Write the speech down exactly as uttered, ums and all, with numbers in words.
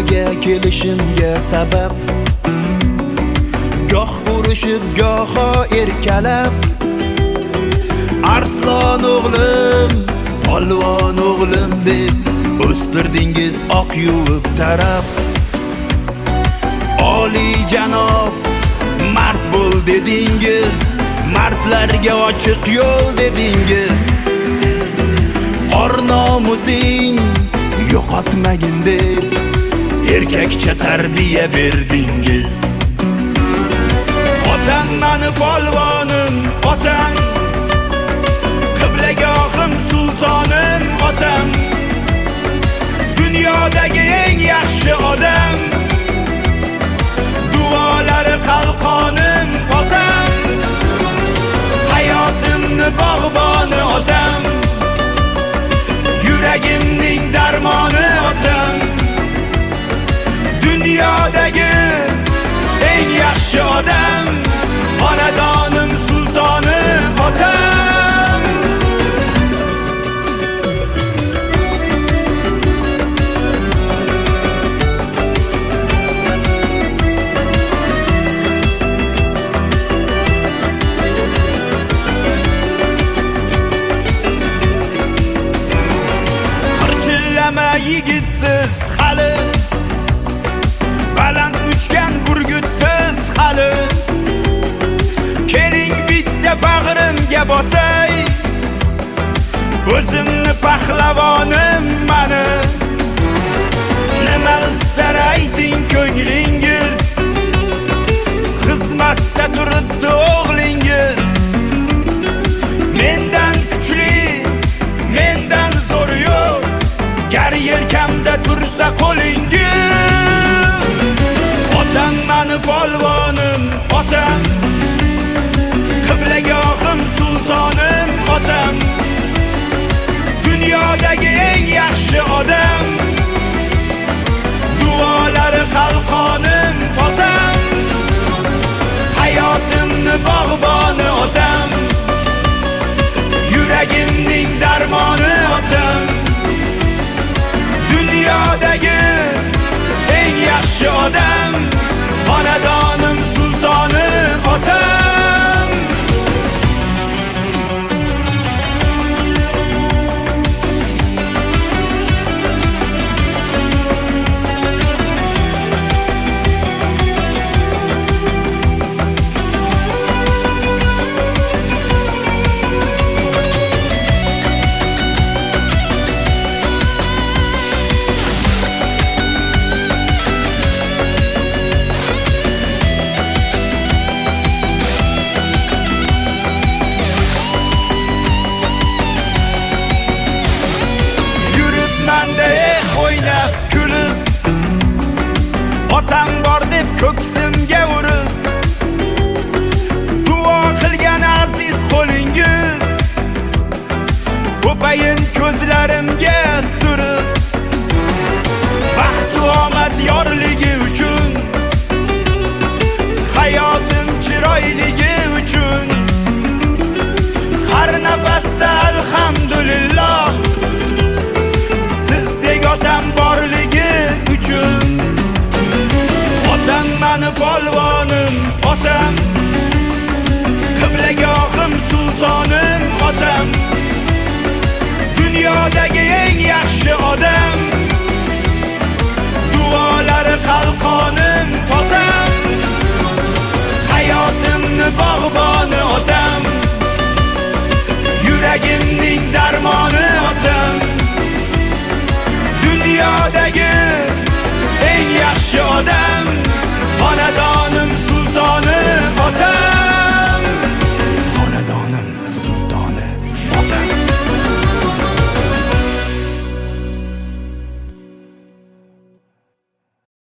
dunyoga kelishimga sabab, goh urushib goho erkalab, arslon o'g'lim, polvon o'g'lim deb o'stirdingiz oq yuvib tarab. Oliy janob mard bo'l dedingiz, mardlarga ochiq yo'l dedingiz. Or nomusing yo'qotmagin deb erkakcha tarbiya berdingiz. Otam mani polvonim, otam qiblagohim, sultonim, otam dunyodagi eng yaxshi odam, duolari qalqonim, otam hayotimni bog'boni, otam yuragimning darmoni, otam dunyodagi eng yaxshi odam, xonadonim sultoni, otam. Qirchillama yigitsiz hali, baland uchgan burgutsiz hali, keling bitta bag'rimga bosay, o'zimni pahlavonim mani. Nima istar ayting ko'nglingiz, xizmatda turibdi o'g'lingiz. Mendan kuchli, mendan zo'r yo'q, gar yelkamda tursa qo'lingiz. Otam mani polvonim, otam qiblagohim, sultonim, otam dunyodagi eng yaxshi odam, duolari qalqonim, otam hayotimni bog'boni, otam yuragimning darmoni, otam dunyodagi eng yaxshi odam, xonadonim sultoni, otam. Otam bor deb ko'ksimga urib, duo qilgan aziz qo'lingiz, ko'payin ko'zlarimga surib, baxt omad yorligi uchun, hayotim chiroyligi uchun, har nafasda alhamdulillah, sizdek otam borligi uchun. Otam mani polvonim, otam